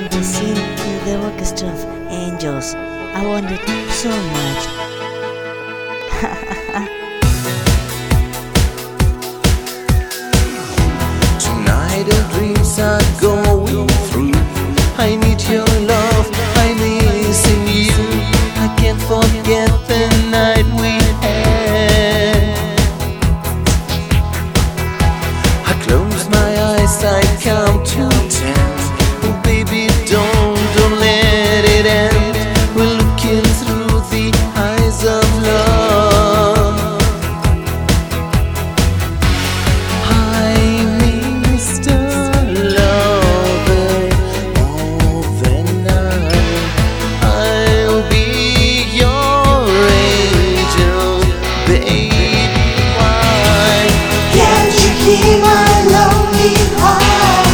want to sing with the orchestra of angels. I want it so much. Tonight our dreams are going through. I need your love, I'm missing you. I can't forget the night we had. I close my eyes, I count to 10. Oh baby, don't let it end. We're looking through the eyes of love. I miss the lover more than I'll be your angel, baby. Why Can't you hear my lonely heart?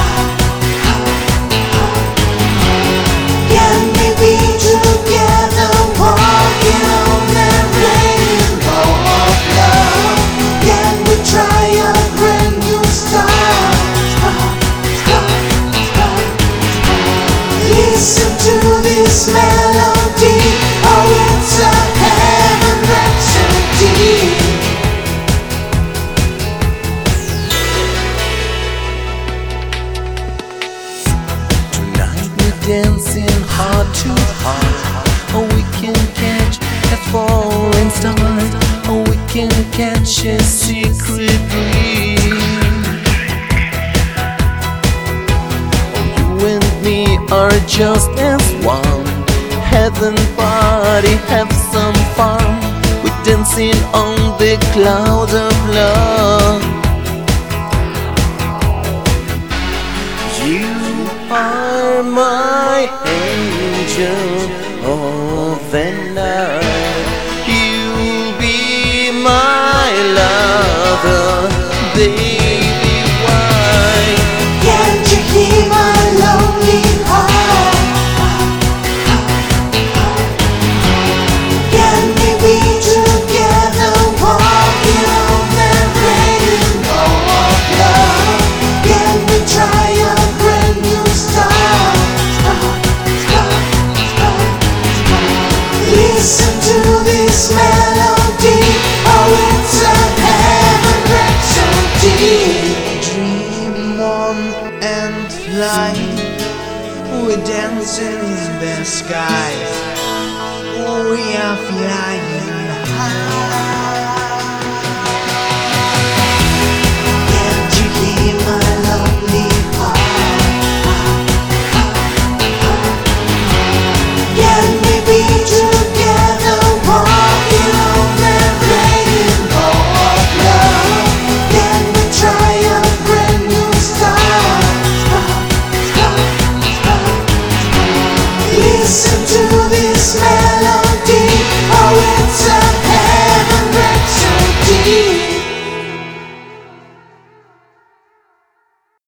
Can we be together, walking on that rainbow of love? Can we try a brand new start? Listen to this melody, oh it's a heaven rhapsody. tonight we're dancing heart to heart? Oh, we can catch a falling star. Oh, we can catch a secret dream. Oh, you and me are just as one. Heaven party, have some fun. We're dancing on the clouds of love. You are my angel of the night. You'll be my lover, baby. Why Can't you hear my lonely heart? Can we be together, walking on that rainbow of love? Can we try a brand new start? Listen to this melody, oh it's a heaven rhapsody. Dream on and fly. We dance in the sky. We are flying high.